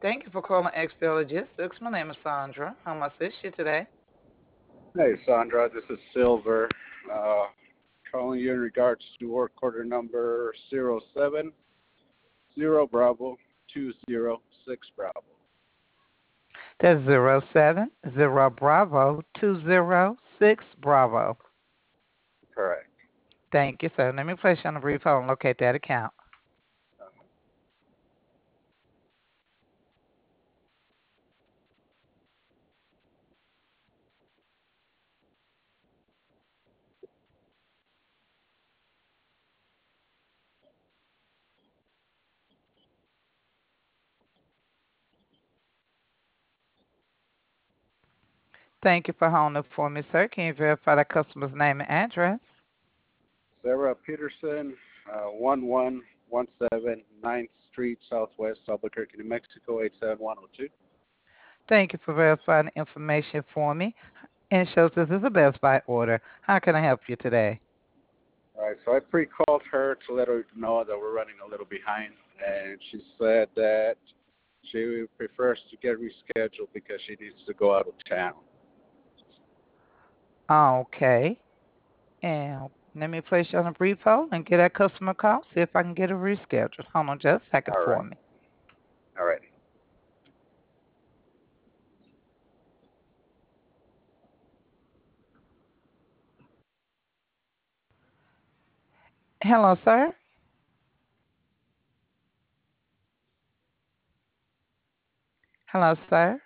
Thank you for calling XPL Logistics. My name is Sandra. How may I assist you today? Hey, Sandra, this is Silver. Uh, Calling you in regards to work order number 070 Bravo 206 Bravo. That's 070 Bravo 206 Bravo. Correct. Thank you, sir. Let me place you on a brief hold and locate that account. Thank you for holding for me, sir. Can you verify the customer's name and address? Sarah Peterson, 1117 9th Street Southwest, Albuquerque, New Mexico, 87102. Thank you for verifying the information for me. And it shows this is a Best Buy order. How can I help you today? All right, so I pre-called her to let her know that we're running a little behind, and she said that she prefers to get rescheduled because she needs to go out of town. Okay. And let me place you on a brief hold and get that customer call, see if I can get it rescheduled. Hold on just a second All for right, me. all right. Hello, sir. Hello, sir.